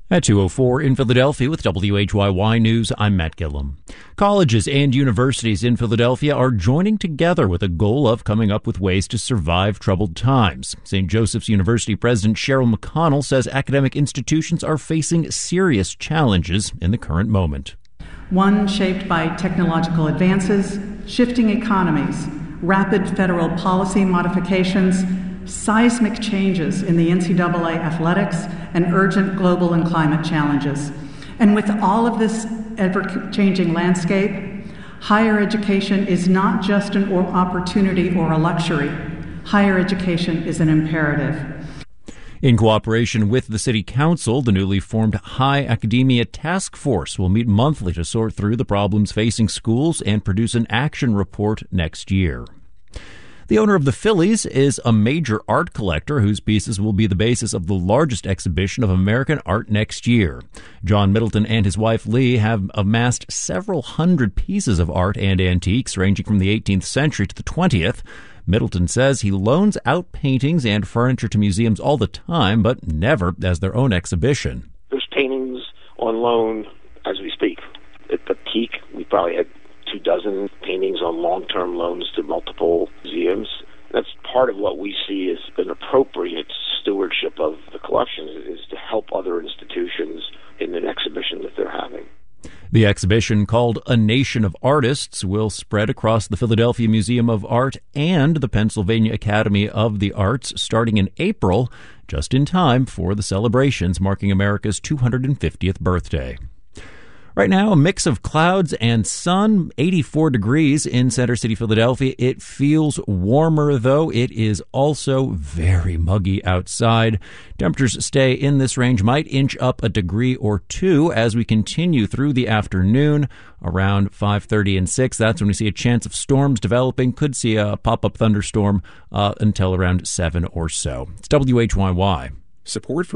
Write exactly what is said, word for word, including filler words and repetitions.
At two oh four in Philadelphia with W H Y Y News, I'm Matt Gillum. Colleges and universities in Philadelphia are joining together with a goal of coming up with ways to survive troubled times. Saint Joseph's University President Cheryl McConnell says academic institutions are facing serious challenges in the current moment. One shaped by technological advances, shifting economies, rapid federal policy modifications, seismic changes in the N C double A athletics, and urgent global and climate challenges. And with all of this ever-changing landscape, higher education is not just an opportunity or a luxury. Higher education is an imperative. In cooperation with the City Council, the newly formed High Academia Task Force will meet monthly to sort through the problems facing schools and produce an action report next year. The owner of the Phillies is a major art collector whose pieces will be the basis of the largest exhibition of American art next year. John Middleton and his wife Lee have amassed several hundred pieces of art and antiques ranging from the eighteenth century to the twentieth. Middleton says he loans out paintings and furniture to museums all the time, but never as their own exhibition. There's paintings on loan as we speak. At the peak, we probably had two dozen paintings on long-term loans to multiple museums. That's part of what we see as an appropriate stewardship of the collection, is to help other institutions in an exhibition that they're having. The exhibition, called A Nation of Artists, will spread across the Philadelphia Museum of Art and the Pennsylvania Academy of the Arts starting in April, just in time for the celebrations marking America's two hundred fiftieth birthday. Right now, a mix of clouds and sun, eighty-four degrees in Center City, Philadelphia. It feels warmer, though. It is also very muggy outside. Temperatures stay in this range, might inch up a degree or two as we continue through the afternoon. Around five thirty and six, that's when we see a chance of storms developing. Could see a pop-up thunderstorm uh, until around seven or so. It's W H Y Y. Support for